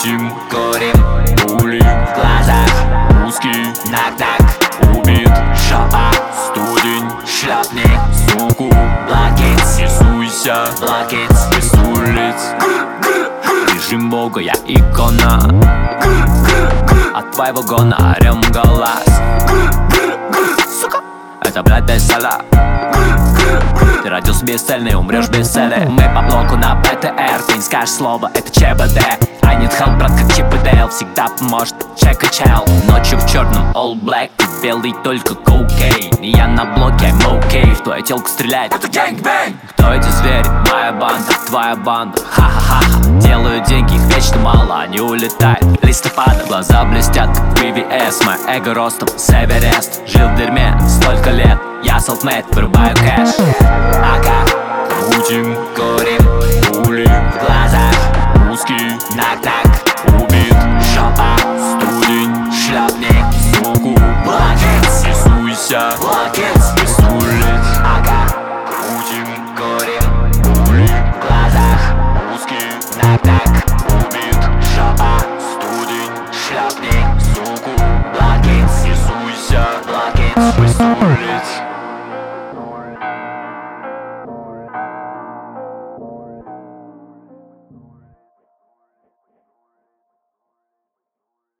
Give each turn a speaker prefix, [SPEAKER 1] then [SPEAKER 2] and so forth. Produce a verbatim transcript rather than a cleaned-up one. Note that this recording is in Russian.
[SPEAKER 1] Кутим, курим, пули в глазах, узкий нак-нак, убит шапа, студень, шлепни суку, блокиц, рисуйся, блокиц, без улиц. Режим бога, я икона, от твоего гона орем голос. Сука, это, блядь, бестселлер. Ты родился бесцельный, умрешь без цели. Мы по блоку на БТР, ты не скажешь слово, это ЧБД. I need help, брат, как Чип и Дейл, всегда поможет чек и чел. Ночью в черном all black, ты белый только кокейн. И я на блоке, I'm okay, в твою телку стрелять, это гэнг-бэнг. Кто эти звери? Моя банда, твоя банда, ха-ха-ха. Делаю деньги, их вечно мало, они улетают листопада. Глаза блестят, как ви ви эс, мое эго ростом с Эверест. Жил в дерьме столько лет, я self-made, вырубаю кэш. Ака, крутим, курим